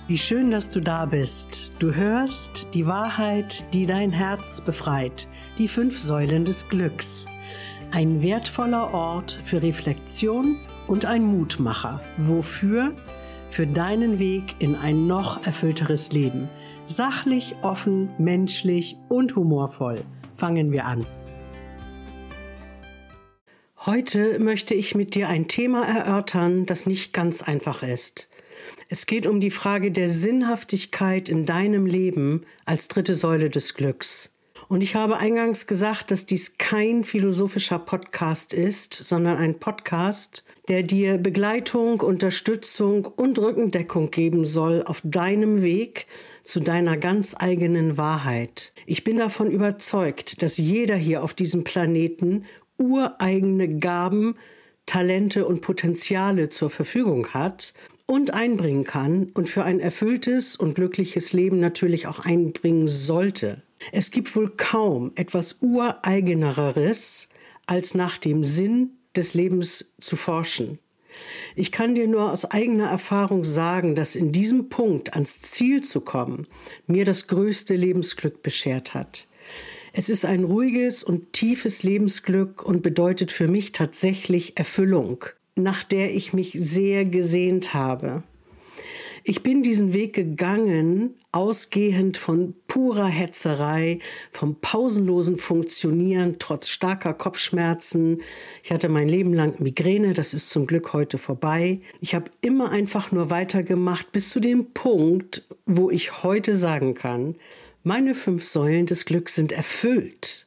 Wie schön, dass du da bist. Du hörst die Wahrheit, die dein Herz befreit, die 5 Säulen des Glücks. Ein wertvoller Ort für Reflexion und ein Mutmacher. Wofür? Für deinen Weg in ein noch erfüllteres Leben. Sachlich, offen, menschlich und humorvoll. Fangen wir an. Heute möchte ich mit dir ein Thema erörtern, das nicht ganz einfach ist. Es geht um die Frage der Sinnhaftigkeit in deinem Leben als 3. Säule des Glücks. Und ich habe eingangs gesagt, dass dies kein philosophischer Podcast ist, sondern ein Podcast, der dir Begleitung, Unterstützung und Rückendeckung geben soll auf deinem Weg zu deiner ganz eigenen Wahrheit. Ich bin davon überzeugt, dass jeder hier auf diesem Planeten ureigene Gaben, Talente und Potenziale zur Verfügung hat und einbringen kann und für ein erfülltes und glückliches Leben natürlich auch einbringen sollte. Es gibt wohl kaum etwas Ureigeneres, als nach dem Sinn des Lebens zu forschen. Ich kann dir nur aus eigener Erfahrung sagen, dass in diesem Punkt ans Ziel zu kommen, mir das größte Lebensglück beschert hat. Es ist ein ruhiges und tiefes Lebensglück und bedeutet für mich tatsächlich Erfüllung, nach der ich mich sehr gesehnt habe. Ich bin diesen Weg gegangen, ausgehend von purer Hetzerei, vom pausenlosen Funktionieren trotz starker Kopfschmerzen. Ich hatte mein Leben lang Migräne, das ist zum Glück heute vorbei. Ich habe immer einfach nur weitergemacht bis zu dem Punkt, wo ich heute sagen kann, meine 5 Säulen des Glücks sind erfüllt.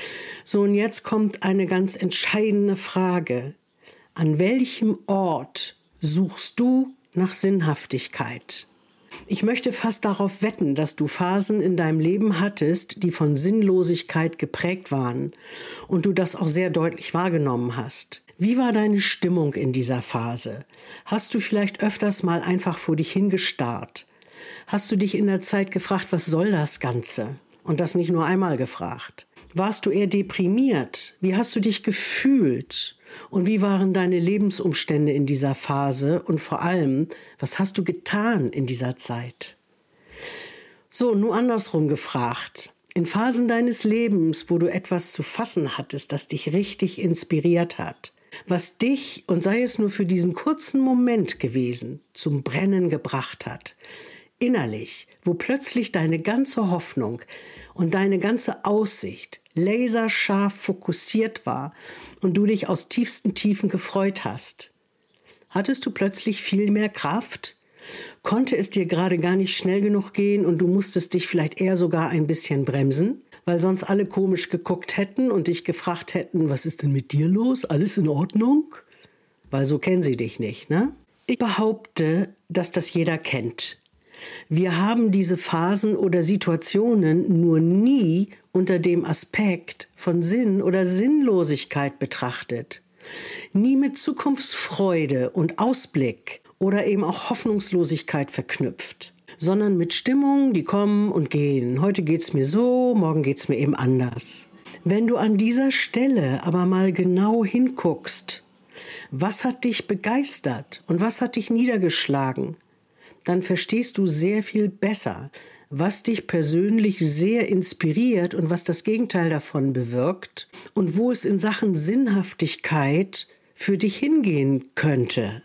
So, und jetzt kommt eine ganz entscheidende Frage. An welchem Ort suchst du nach Sinnhaftigkeit? Ich möchte fast darauf wetten, dass du Phasen in deinem Leben hattest, die von Sinnlosigkeit geprägt waren und du das auch sehr deutlich wahrgenommen hast. Wie war deine Stimmung in dieser Phase? Hast du vielleicht öfters mal einfach vor dich hingestarrt? Hast du dich in der Zeit gefragt, was soll das Ganze? Und das nicht nur einmal gefragt. Warst du eher deprimiert? Wie hast du dich gefühlt? Und wie waren deine Lebensumstände in dieser Phase? Und vor allem, was hast du getan in dieser Zeit? So, nur andersrum gefragt. In Phasen deines Lebens, wo du etwas zu fassen hattest, das dich richtig inspiriert hat, was dich, und sei es nur für diesen kurzen Moment gewesen, zum Brennen gebracht hat, innerlich, wo plötzlich deine ganze Hoffnung und deine ganze Aussicht laserscharf fokussiert war und du dich aus tiefsten Tiefen gefreut hast. Hattest du plötzlich viel mehr Kraft? Konnte es dir gerade gar nicht schnell genug gehen und du musstest dich vielleicht eher sogar ein bisschen bremsen, weil sonst alle komisch geguckt hätten und dich gefragt hätten, was ist denn mit dir los? Alles in Ordnung? Weil so kennen sie dich nicht, ne? Ich behaupte, dass das jeder kennt. Wir haben diese Phasen oder Situationen nur nie unter dem Aspekt von Sinn oder Sinnlosigkeit betrachtet. Nie mit Zukunftsfreude und Ausblick oder eben auch Hoffnungslosigkeit verknüpft, sondern mit Stimmungen, die kommen und gehen. Heute geht's mir so, morgen geht's mir eben anders. Wenn du an dieser Stelle aber mal genau hinguckst, was hat dich begeistert und was hat dich niedergeschlagen, dann verstehst du sehr viel besser, was dich persönlich sehr inspiriert und was das Gegenteil davon bewirkt und wo es in Sachen Sinnhaftigkeit für dich hingehen könnte.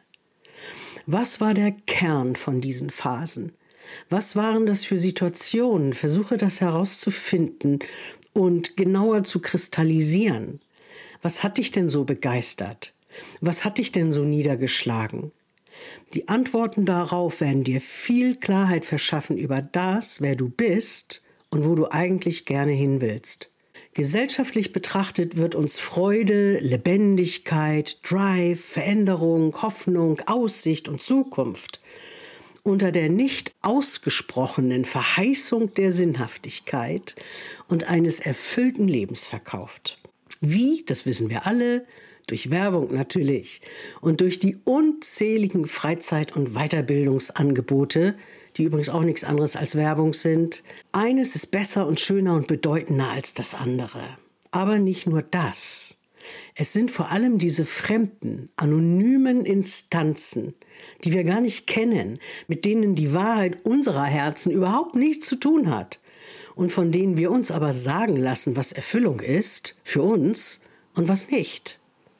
Was war der Kern von diesen Phasen? Was waren das für Situationen? Versuche das herauszufinden und genauer zu kristallisieren. Was hat dich denn so begeistert? Was hat dich denn so niedergeschlagen? Die Antworten darauf werden dir viel Klarheit verschaffen über das, wer du bist und wo du eigentlich gerne hin willst. Gesellschaftlich betrachtet wird uns Freude, Lebendigkeit, Drive, Veränderung, Hoffnung, Aussicht und Zukunft unter der nicht ausgesprochenen Verheißung der Sinnhaftigkeit und eines erfüllten Lebens verkauft. Wie, das wissen wir alle, durch Werbung natürlich und durch die unzähligen Freizeit- und Weiterbildungsangebote, die übrigens auch nichts anderes als Werbung sind. Eines ist besser und schöner und bedeutender als das andere. Aber nicht nur das. Es sind vor allem diese fremden, anonymen Instanzen, die wir gar nicht kennen, mit denen die Wahrheit unserer Herzen überhaupt nichts zu tun hat und von denen wir uns aber sagen lassen, was Erfüllung ist für uns und was nicht.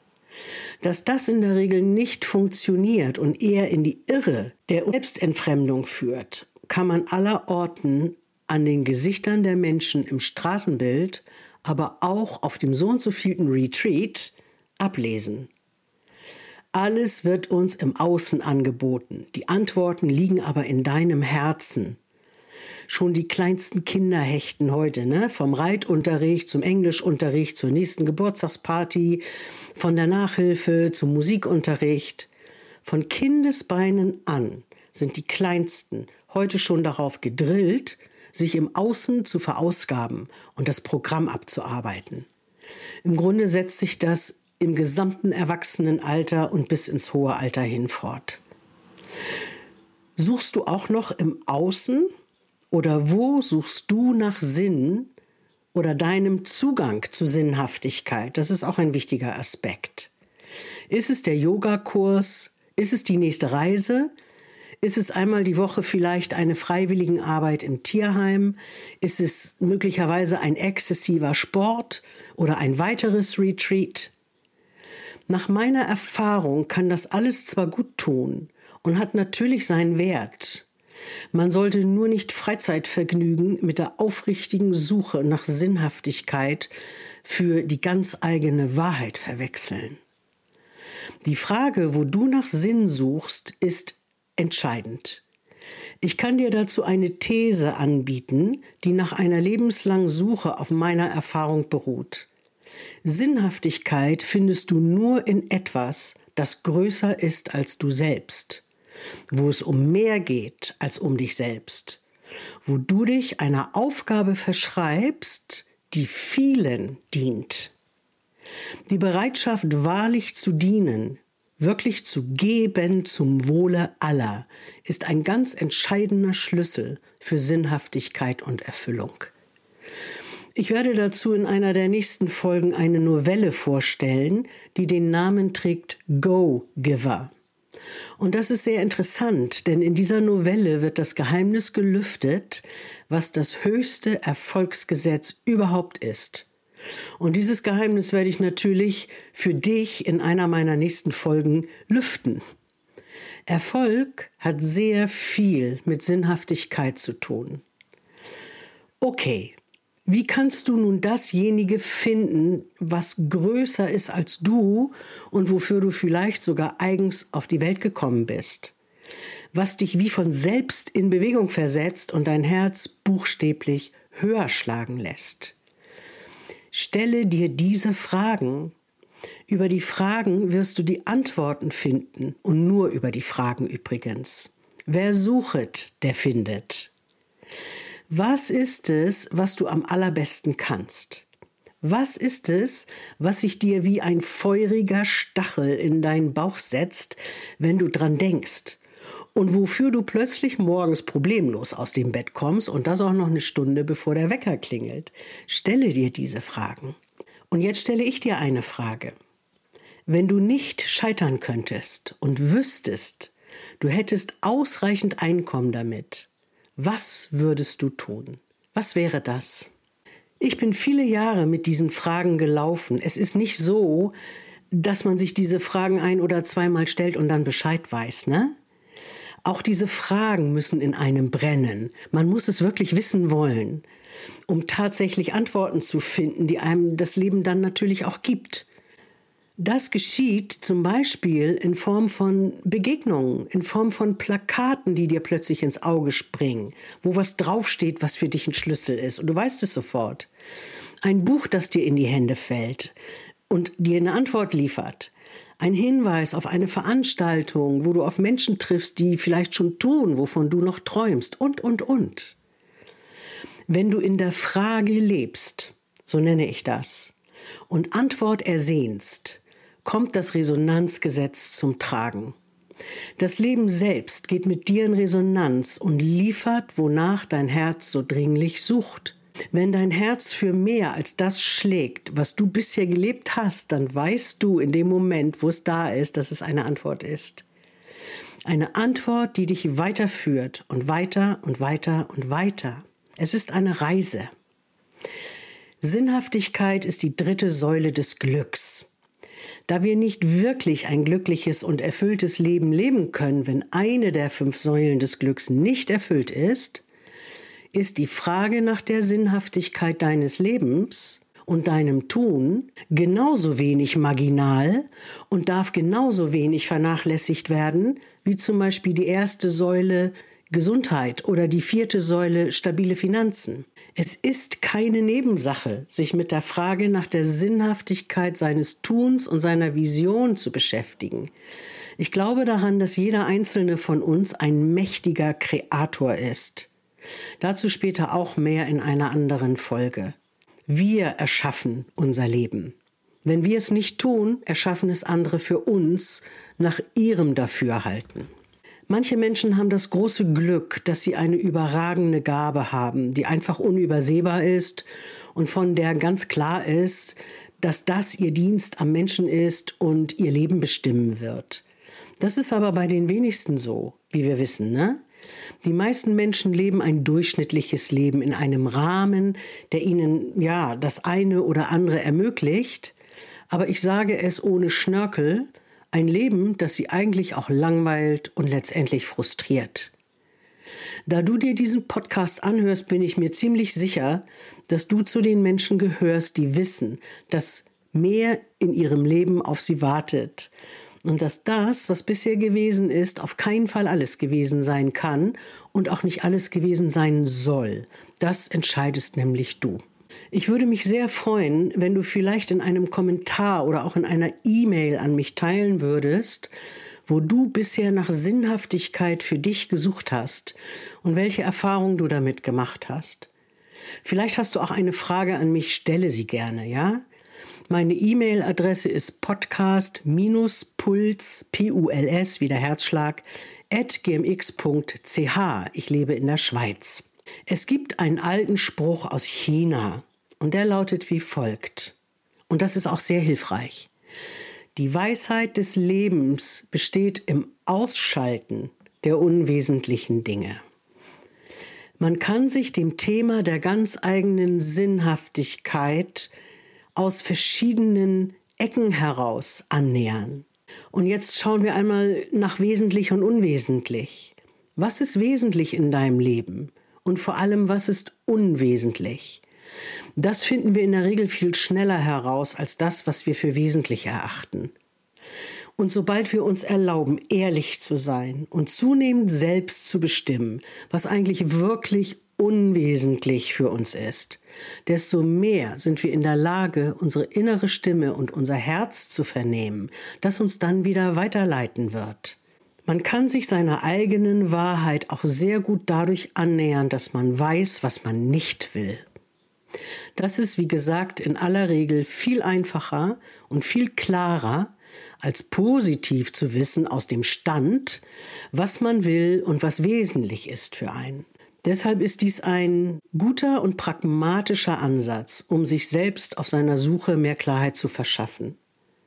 Dass das in der Regel nicht funktioniert und eher in die Irre der Selbstentfremdung führt, kann man allerorten an den Gesichtern der Menschen im Straßenbild, aber auch auf dem so und so vielten Retreat ablesen. Alles wird uns im Außen angeboten. Die Antworten liegen aber in deinem Herzen. Schon die kleinsten Kinder hechten heute, vom Reitunterricht zum Englischunterricht, zur nächsten Geburtstagsparty, von der Nachhilfe zum Musikunterricht. Von Kindesbeinen an sind die Kleinsten heute schon darauf gedrillt, sich im Außen zu verausgaben und das Programm abzuarbeiten. Im Grunde setzt sich das im gesamten Erwachsenenalter und bis ins hohe Alter hin fort. Suchst du auch noch im Außen oder wo suchst du nach Sinn oder deinem Zugang zu Sinnhaftigkeit? Das ist auch ein wichtiger Aspekt. Ist es der Yogakurs? Ist es die nächste Reise? Ist es einmal die Woche vielleicht eine Freiwilligenarbeit im Tierheim? Ist es möglicherweise ein exzessiver Sport oder ein weiteres Retreat? Nach meiner Erfahrung kann das alles zwar gut tun und hat natürlich seinen Wert. Man sollte nur nicht Freizeitvergnügen mit der aufrichtigen Suche nach Sinnhaftigkeit für die ganz eigene Wahrheit verwechseln. Die Frage, wo du nach Sinn suchst, ist entscheidend. Ich kann dir dazu eine These anbieten, die nach einer lebenslangen Suche auf meiner Erfahrung beruht. Sinnhaftigkeit findest du nur in etwas, das größer ist als du selbst, wo es um mehr geht als um dich selbst, wo du dich einer Aufgabe verschreibst, die vielen dient. Die Bereitschaft, wahrlich zu dienen, wirklich zu geben zum Wohle aller, ist ein ganz entscheidender Schlüssel für Sinnhaftigkeit und Erfüllung. Ich werde dazu in einer der nächsten Folgen eine Novelle vorstellen, die den Namen trägt Go-Giver. Und das ist sehr interessant, denn in dieser Novelle wird das Geheimnis gelüftet, was das höchste Erfolgsgesetz überhaupt ist. Und dieses Geheimnis werde ich natürlich für dich in einer meiner nächsten Folgen lüften. Erfolg hat sehr viel mit Sinnhaftigkeit zu tun. Okay, wie kannst du nun dasjenige finden, was größer ist als du und wofür du vielleicht sogar eigens auf die Welt gekommen bist? Was dich wie von selbst in Bewegung versetzt und dein Herz buchstäblich höher schlagen lässt? Stelle dir diese Fragen. Über die Fragen wirst du die Antworten finden und nur über die Fragen übrigens. Wer suchet, der findet. Was ist es, was du am allerbesten kannst? Was ist es, was sich dir wie ein feuriger Stachel in deinen Bauch setzt, wenn du dran denkst? Und wofür du plötzlich morgens problemlos aus dem Bett kommst und das auch noch eine Stunde, bevor der Wecker klingelt. Stelle dir diese Fragen. Und jetzt stelle ich dir eine Frage. Wenn du nicht scheitern könntest und wüsstest, du hättest ausreichend Einkommen damit, was würdest du tun? Was wäre das? Ich bin viele Jahre mit diesen Fragen gelaufen. Es ist nicht so, dass man sich diese Fragen ein- oder zweimal stellt und dann Bescheid weiß, Auch diese Fragen müssen in einem brennen. Man muss es wirklich wissen wollen, um tatsächlich Antworten zu finden, die einem das Leben dann natürlich auch gibt. Das geschieht zum Beispiel in Form von Begegnungen, in Form von Plakaten, die dir plötzlich ins Auge springen, wo was draufsteht, was für dich ein Schlüssel ist. Und du weißt es sofort. Ein Buch, das dir in die Hände fällt und dir eine Antwort liefert. Ein Hinweis auf eine Veranstaltung, wo du auf Menschen triffst, die vielleicht schon tun, wovon du noch träumst und. Wenn du in der Frage lebst, so nenne ich das, und Antwort ersehnst, kommt das Resonanzgesetz zum Tragen. Das Leben selbst geht mit dir in Resonanz und liefert, wonach dein Herz so dringlich sucht. Wenn dein Herz für mehr als das schlägt, was du bisher gelebt hast, dann weißt du in dem Moment, wo es da ist, dass es eine Antwort ist. Eine Antwort, die dich weiterführt und weiter und weiter und weiter. Es ist eine Reise. Sinnhaftigkeit ist die 3. Säule des Glücks. Da wir nicht wirklich ein glückliches und erfülltes Leben leben können, wenn eine der 5 Säulen des Glücks nicht erfüllt ist die Frage nach der Sinnhaftigkeit deines Lebens und deinem Tun genauso wenig marginal und darf genauso wenig vernachlässigt werden, wie zum Beispiel die 1. Säule Gesundheit oder die 4. Säule stabile Finanzen. Es ist keine Nebensache, sich mit der Frage nach der Sinnhaftigkeit seines Tuns und seiner Vision zu beschäftigen. Ich glaube daran, dass jeder einzelne von uns ein mächtiger Kreator ist. Dazu später auch mehr in einer anderen Folge. Wir erschaffen unser Leben. Wenn wir es nicht tun, erschaffen es andere für uns nach ihrem Dafürhalten. Manche Menschen haben das große Glück, dass sie eine überragende Gabe haben, die einfach unübersehbar ist und von der ganz klar ist, dass das ihr Dienst am Menschen ist und ihr Leben bestimmen wird. Das ist aber bei den wenigsten so, wie wir wissen, ne? Die meisten Menschen leben ein durchschnittliches Leben in einem Rahmen, der ihnen das eine oder andere ermöglicht. Aber ich sage es ohne Schnörkel, ein Leben, das sie eigentlich auch langweilt und letztendlich frustriert. Da du dir diesen Podcast anhörst, bin ich mir ziemlich sicher, dass du zu den Menschen gehörst, die wissen, dass mehr in ihrem Leben auf sie wartet. Und dass das, was bisher gewesen ist, auf keinen Fall alles gewesen sein kann und auch nicht alles gewesen sein soll. Das entscheidest nämlich du. Ich würde mich sehr freuen, wenn du vielleicht in einem Kommentar oder auch in einer E-Mail an mich teilen würdest, wo du bisher nach Sinnhaftigkeit für dich gesucht hast und welche Erfahrungen du damit gemacht hast. Vielleicht hast du auch eine Frage an mich, stelle sie gerne, ja? Meine E-Mail-Adresse ist podcast-puls, P-U-L-S, wie der Herzschlag, @gmx.ch. Ich lebe in der Schweiz. Es gibt einen alten Spruch aus China und der lautet wie folgt. Und das ist auch sehr hilfreich. Die Weisheit des Lebens besteht im Ausschalten der unwesentlichen Dinge. Man kann sich dem Thema der ganz eigenen Sinnhaftigkeit aus verschiedenen Ecken heraus annähern. Und jetzt schauen wir einmal nach wesentlich und unwesentlich. Was ist wesentlich in deinem Leben? Und vor allem, was ist unwesentlich? Das finden wir in der Regel viel schneller heraus als das, was wir für wesentlich erachten. Und sobald wir uns erlauben, ehrlich zu sein und zunehmend selbst zu bestimmen, was eigentlich wirklich unwesentlich für uns ist, desto mehr sind wir in der Lage, unsere innere Stimme und unser Herz zu vernehmen, das uns dann wieder weiterleiten wird. Man kann sich seiner eigenen Wahrheit auch sehr gut dadurch annähern, dass man weiß, was man nicht will. Das ist, wie gesagt, in aller Regel viel einfacher und viel klarer, als positiv zu wissen aus dem Stand, was man will und was wesentlich ist für einen. Deshalb ist dies ein guter und pragmatischer Ansatz, um sich selbst auf seiner Suche mehr Klarheit zu verschaffen.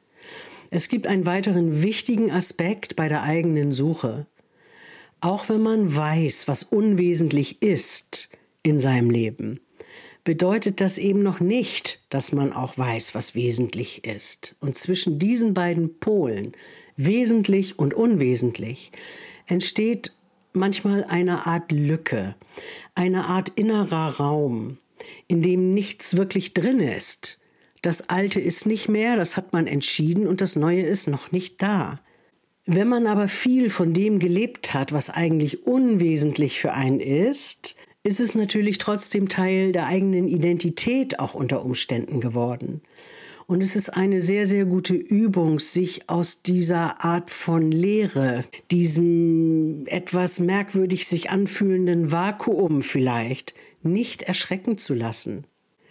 Es gibt einen weiteren wichtigen Aspekt bei der eigenen Suche. Auch wenn man weiß, was unwesentlich ist in seinem Leben, bedeutet das eben noch nicht, dass man auch weiß, was wesentlich ist. Und zwischen diesen beiden Polen, wesentlich und unwesentlich, entsteht manchmal eine Art Lücke, eine Art innerer Raum, in dem nichts wirklich drin ist. Das Alte ist nicht mehr, das hat man entschieden und das Neue ist noch nicht da. Wenn man aber viel von dem gelebt hat, was eigentlich unwesentlich für einen ist es natürlich trotzdem Teil der eigenen Identität auch unter Umständen geworden. Und es ist eine sehr, sehr gute Übung, sich aus dieser Art von Leere, diesem etwas merkwürdig sich anfühlenden Vakuum vielleicht, nicht erschrecken zu lassen.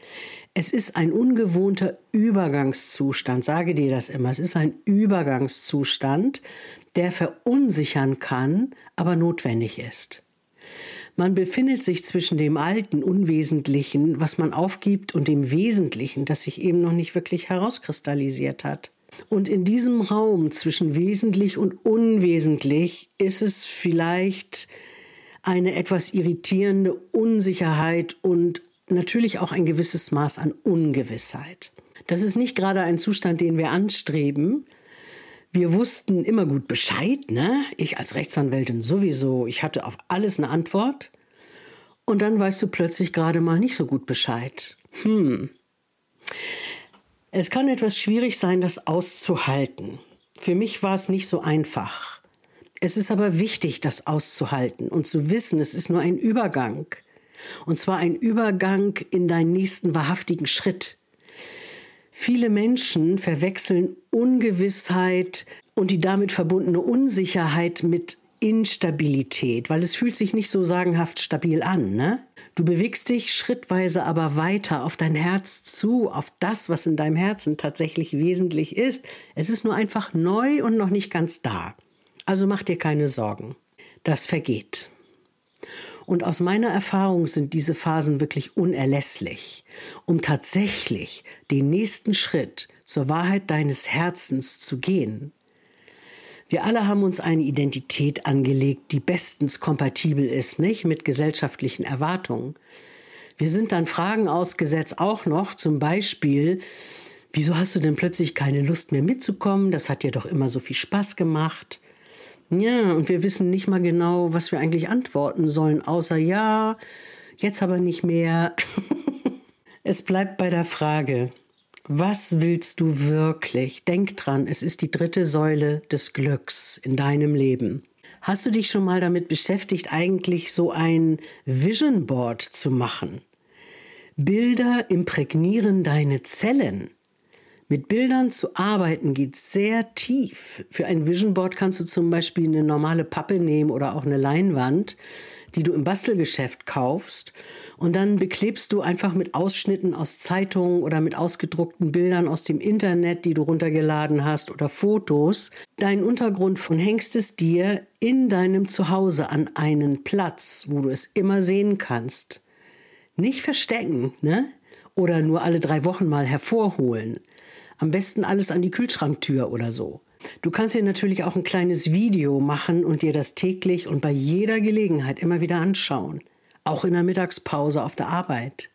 Es ist ein ungewohnter Übergangszustand, sage dir das immer, es ist ein Übergangszustand, der verunsichern kann, aber notwendig ist. Man befindet sich zwischen dem alten Unwesentlichen, was man aufgibt, und dem Wesentlichen, das sich eben noch nicht wirklich herauskristallisiert hat. Und in diesem Raum zwischen wesentlich und unwesentlich ist es vielleicht eine etwas irritierende Unsicherheit und natürlich auch ein gewisses Maß an Ungewissheit. Das ist nicht gerade ein Zustand, den wir anstreben. Wir wussten immer gut Bescheid, ne? Ich als Rechtsanwältin sowieso, ich hatte auf alles eine Antwort. Und dann weißt du plötzlich gerade mal nicht so gut Bescheid. Es kann etwas schwierig sein, das auszuhalten. Für mich war es nicht so einfach. Es ist aber wichtig, das auszuhalten und zu wissen, es ist nur ein Übergang. Und zwar ein Übergang in deinen nächsten wahrhaftigen Schritt. Viele Menschen verwechseln Ungewissheit und die damit verbundene Unsicherheit mit Instabilität, weil es fühlt sich nicht so sagenhaft stabil an, ne? Du bewegst dich schrittweise aber weiter auf dein Herz zu, auf das, was in deinem Herzen tatsächlich wesentlich ist. Es ist nur einfach neu und noch nicht ganz da. Also mach dir keine Sorgen. Das vergeht. Und aus meiner Erfahrung sind diese Phasen wirklich unerlässlich, um tatsächlich den nächsten Schritt zur Wahrheit deines Herzens zu gehen. Wir alle haben uns eine Identität angelegt, die bestens kompatibel ist, nicht, mit gesellschaftlichen Erwartungen. Wir sind dann Fragen ausgesetzt, auch noch zum Beispiel, wieso hast du denn plötzlich keine Lust mehr mitzukommen? Das hat dir doch immer so viel Spaß gemacht. Ja, und wir wissen nicht mal genau, was wir eigentlich antworten sollen, außer ja, jetzt aber nicht mehr. Es bleibt bei der Frage, was willst du wirklich? Denk dran, es ist die 3. Säule des Glücks in deinem Leben. Hast du dich schon mal damit beschäftigt, eigentlich so ein Vision Board zu machen? Bilder imprägnieren deine Zellen. Mit Bildern zu arbeiten geht sehr tief. Für ein Vision Board kannst du zum Beispiel eine normale Pappe nehmen oder auch eine Leinwand, die du im Bastelgeschäft kaufst, und dann beklebst du einfach mit Ausschnitten aus Zeitungen oder mit ausgedruckten Bildern aus dem Internet, die du runtergeladen hast, oder Fotos, deinen Untergrund und hängst es dir in deinem Zuhause an einen Platz, wo du es immer sehen kannst. Nicht verstecken, ne? Oder nur alle 3 Wochen mal hervorholen. Am besten alles an die Kühlschranktür oder so. Du kannst dir natürlich auch ein kleines Video machen und dir das täglich und bei jeder Gelegenheit immer wieder anschauen. Auch in der Mittagspause auf der Arbeit.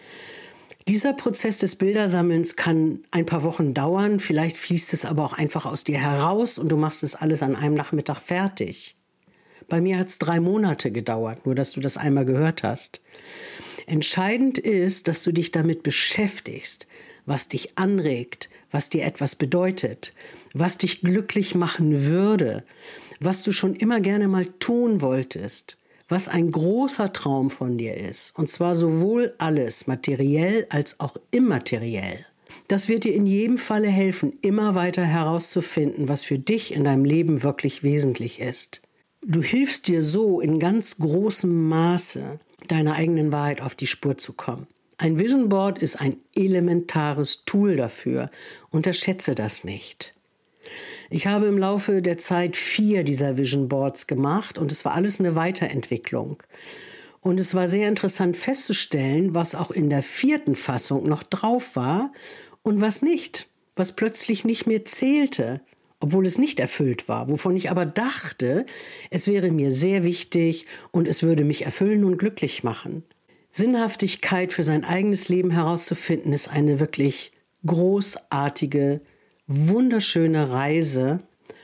Dieser Prozess des Bildersammelns kann ein paar Wochen dauern. Vielleicht fließt es aber auch einfach aus dir heraus und du machst es alles an einem Nachmittag fertig. Bei mir hat es 3 Monate gedauert, nur dass du das einmal gehört hast. Entscheidend ist, dass du dich damit beschäftigst, was dich anregt, was dir etwas bedeutet, was dich glücklich machen würde, was du schon immer gerne mal tun wolltest, was ein großer Traum von dir ist. Und zwar sowohl alles, materiell als auch immateriell. Das wird dir in jedem Falle helfen, immer weiter herauszufinden, was für dich in deinem Leben wirklich wesentlich ist. Du hilfst dir so in ganz großem Maße, deiner eigenen Wahrheit auf die Spur zu kommen. Ein Vision Board ist ein elementares Tool dafür. Unterschätze das nicht. Ich habe im Laufe der Zeit 4 dieser Vision Boards gemacht und es war alles eine Weiterentwicklung. Und es war sehr interessant festzustellen, was auch in der 4. Fassung noch drauf war und was nicht, was plötzlich nicht mehr zählte, obwohl es nicht erfüllt war, wovon ich aber dachte, es wäre mir sehr wichtig und es würde mich erfüllen und glücklich machen. Sinnhaftigkeit für sein eigenes Leben herauszufinden, ist eine wirklich großartige, wunderschöne Reise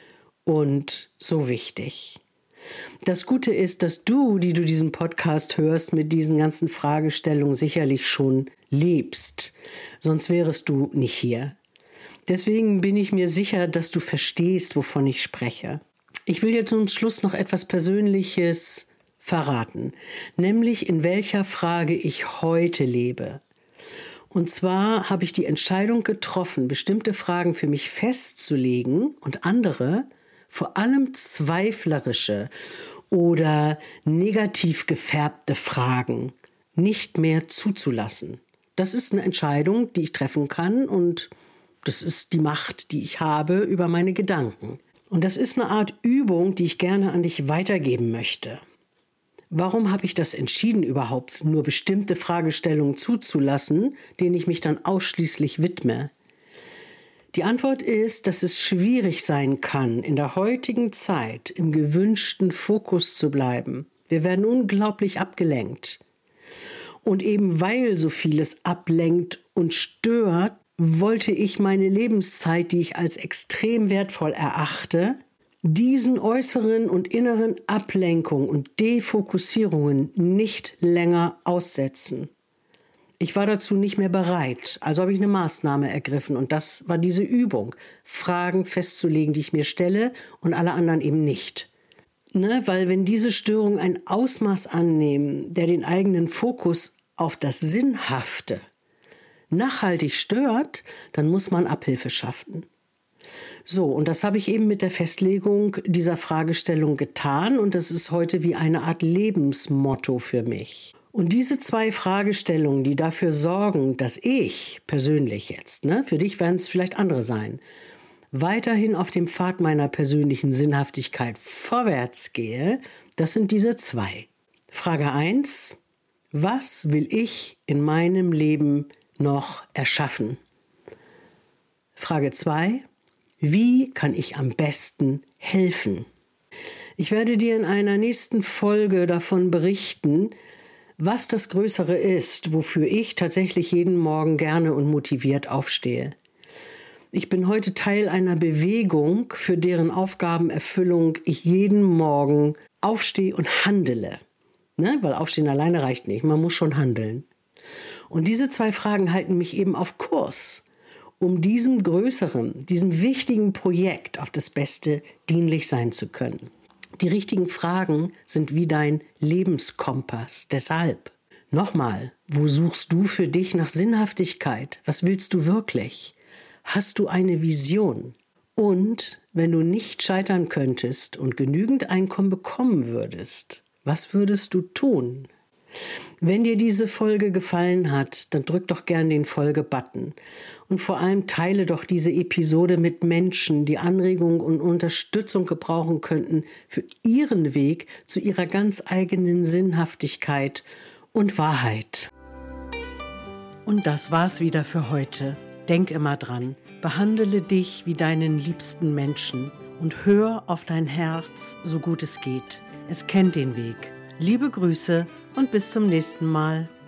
und so wichtig. Das Gute ist, dass du, die du diesen Podcast hörst, mit diesen ganzen Fragestellungen sicherlich schon lebst. Sonst wärest du nicht hier. Deswegen bin ich mir sicher, dass du verstehst, wovon ich spreche. Ich will dir zum Schluss noch etwas Persönliches verraten, nämlich in welcher Frage ich heute lebe. Und zwar habe ich die Entscheidung getroffen, bestimmte Fragen für mich festzulegen und andere, vor allem zweiflerische oder negativ gefärbte Fragen, nicht mehr zuzulassen. Das ist eine Entscheidung, die ich treffen kann und das ist die Macht, die ich habe über meine Gedanken. Und das ist eine Art Übung, die ich gerne an dich weitergeben möchte. Warum habe ich das entschieden überhaupt, nur bestimmte Fragestellungen zuzulassen, denen ich mich dann ausschließlich widme? Die Antwort ist, dass es schwierig sein kann, in der heutigen Zeit im gewünschten Fokus zu bleiben. Wir werden unglaublich abgelenkt. Und eben weil so vieles ablenkt und stört, wollte ich meine Lebenszeit, die ich als extrem wertvoll erachte, diesen äußeren und inneren Ablenkungen und Defokussierungen nicht länger aussetzen. Ich war dazu nicht mehr bereit, also habe ich eine Maßnahme ergriffen und das war diese Übung, Fragen festzulegen, die ich mir stelle und alle anderen eben nicht. Weil wenn diese Störungen ein Ausmaß annehmen, der den eigenen Fokus auf das Sinnhafte nachhaltig stört, dann muss man Abhilfe schaffen. So, und das habe ich eben mit der Festlegung dieser Fragestellung getan und das ist heute wie eine Art Lebensmotto für mich. Und diese 2 Fragestellungen, die dafür sorgen, dass ich persönlich jetzt, für dich werden es vielleicht andere sein, weiterhin auf dem Pfad meiner persönlichen Sinnhaftigkeit vorwärts gehe, das sind diese 2. Frage 1, was will ich in meinem Leben noch erschaffen? Frage 2, wie kann ich am besten helfen? Ich werde dir in einer nächsten Folge davon berichten, was das Größere ist, wofür ich tatsächlich jeden Morgen gerne und motiviert aufstehe. Ich bin heute Teil einer Bewegung, für deren Aufgabenerfüllung ich jeden Morgen aufstehe und handele. Weil Aufstehen alleine reicht nicht, man muss schon handeln. Und diese 2 Fragen halten mich eben auf Kurs, um diesem größeren, diesem wichtigen Projekt auf das Beste dienlich sein zu können. Die richtigen Fragen sind wie dein Lebenskompass. Deshalb, nochmal, wo suchst du für dich nach Sinnhaftigkeit? Was willst du wirklich? Hast du eine Vision? Und wenn du nicht scheitern könntest und genügend Einkommen bekommen würdest, was würdest du tun? Wenn dir diese Folge gefallen hat, dann drück doch gern den Folge-Button und vor allem teile doch diese Episode mit Menschen, die Anregung und Unterstützung gebrauchen könnten für ihren Weg zu ihrer ganz eigenen Sinnhaftigkeit und Wahrheit. Und das war's wieder für heute. Denk immer dran, behandle dich wie deinen liebsten Menschen und hör auf dein Herz, so gut es geht. Es kennt den Weg. Liebe Grüße und bis zum nächsten Mal.